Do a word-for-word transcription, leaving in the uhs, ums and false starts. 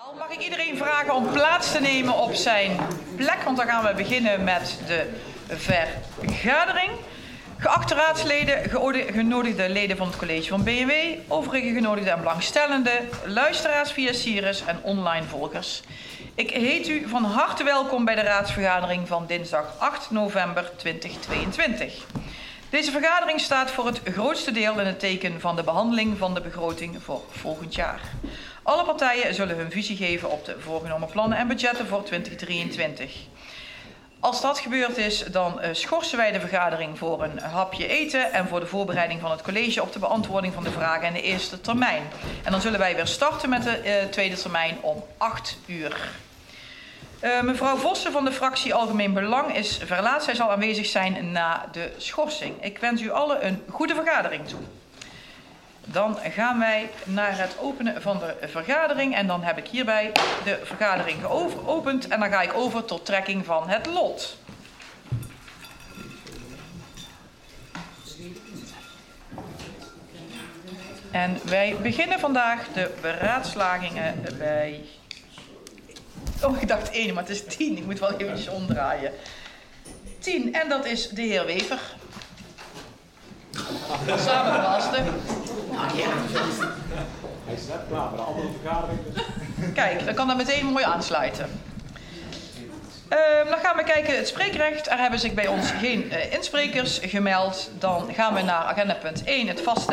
Mag ik iedereen vragen om plaats te nemen op zijn plek, want dan gaan we beginnen met de vergadering. Geachte raadsleden, genodigde leden van het college van B N W, overige genodigden en belangstellenden, luisteraars via Sirius en online volgers. Ik heet u van harte welkom bij de raadsvergadering van dinsdag acht november tweeduizend tweeëntwintig. Deze vergadering staat voor het grootste deel in het teken van de behandeling van de begroting voor volgend jaar. Alle partijen zullen hun visie geven op de voorgenomen plannen en budgetten voor tweeduizend drieëntwintig. Als dat gebeurd is, dan uh, schorsen wij de vergadering voor een hapje eten en voor de voorbereiding van het college op de beantwoording van de vragen in de eerste termijn. En dan zullen wij weer starten met de uh, tweede termijn om acht uur. Uh, mevrouw Vossen van de fractie Algemeen Belang is verlaat. Zij zal aanwezig zijn na de schorsing. Ik wens u allen een goede vergadering toe. Dan gaan wij naar het openen van de vergadering en dan heb ik hierbij de vergadering geopend en dan ga ik over tot trekking van het lot. En wij beginnen vandaag de beraadslagingen bij... Oh, ik dacht één, maar het is tien. Ik moet wel eventjes omdraaien. Tien, en dat is de heer Wever. Samen de laatste. Ah, ja. Hij is net klaar voor de andere vergadering. Kijk, dan kan dat meteen mooi aansluiten. Uh, dan gaan we kijken, het spreekrecht. Er hebben zich bij ons geen uh, insprekers gemeld. Dan gaan we naar agenda punt één, het vaststellen.